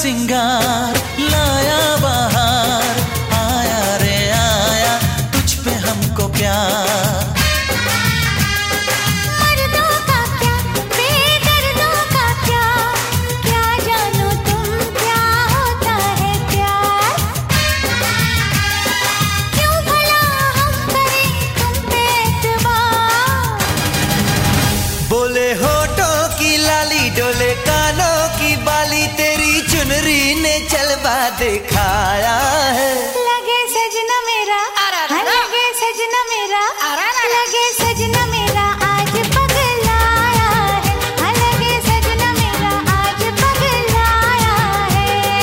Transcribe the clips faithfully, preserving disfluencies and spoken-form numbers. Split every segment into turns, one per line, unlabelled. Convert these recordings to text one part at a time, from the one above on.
सिंगार लाया बहार, आया रे आया तुझ पे हमको प्यार।
मर्दों का क्या बेदर्दों का क्या, क्या जानो तुम क्या होता है प्यार। क्यों भला हम करें तुम पे एतबार।
बोले होठों की लाली डोले कानों की बाली, तेरी चुनरी ने जलवा दिखाया है।
लगे सजना मेरा, हाँ लगे सजना मेरा, लगे सजना मेरा आज पगलाया है, हाँ लगे सजना मेरा आज पगलाया है।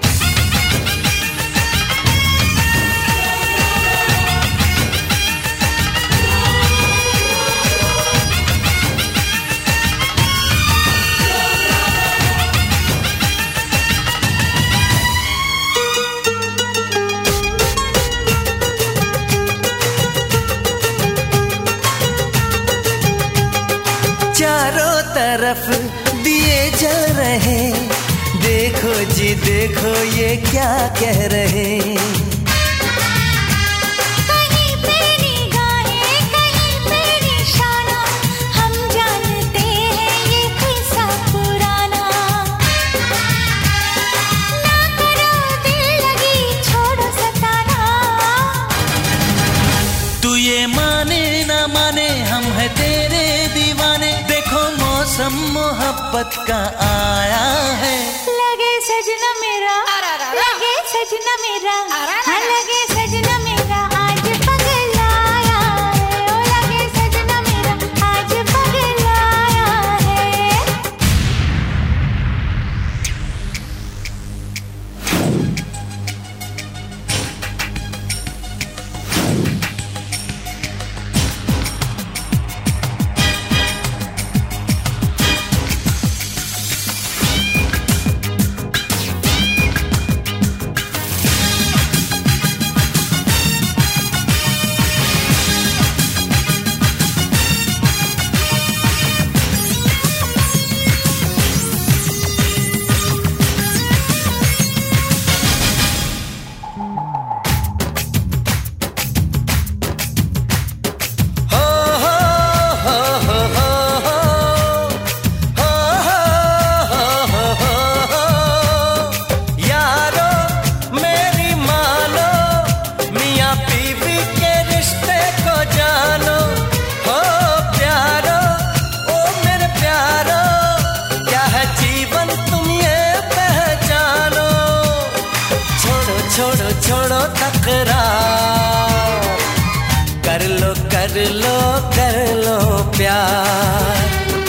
चारों तरफ दिए जल रहे, देखो जी देखो ये क्या कह रहे।
कहीं पे निगाहें कहीं पे निशाना, हम जानते हैं ये किस्सा पुराना। ना करो दिल लगी छोड़ो सताना।
तू ये माने ना माने हम है तेरे दीवाने, देखो मौसम मोहब्बत का आया है।
लगे सजना मेरा, लगे सजना मेरा, हाँ लगे सजना मेरा आज पगलाया है, ओ लगे सजना मेरा आज पगलाया है।
छोड़ो छोड़ो तकरार, कर लो कर लो कर लो प्यार।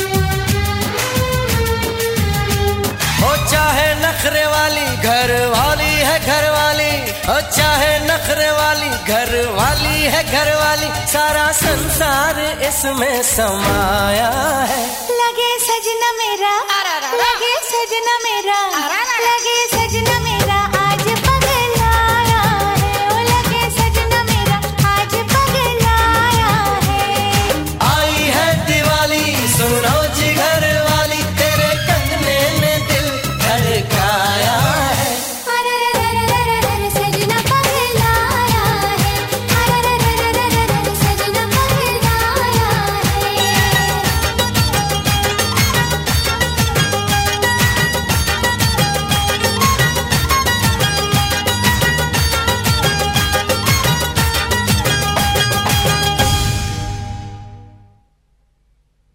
हो चाहे नखरे वाली घर वाली है घर वाली, हो चाहे नखरे वाली घर वाली है घर वाली, सारा संसार इसमें समाया है।
लगे सजना मेरा, लगे सजना मेरा, लगे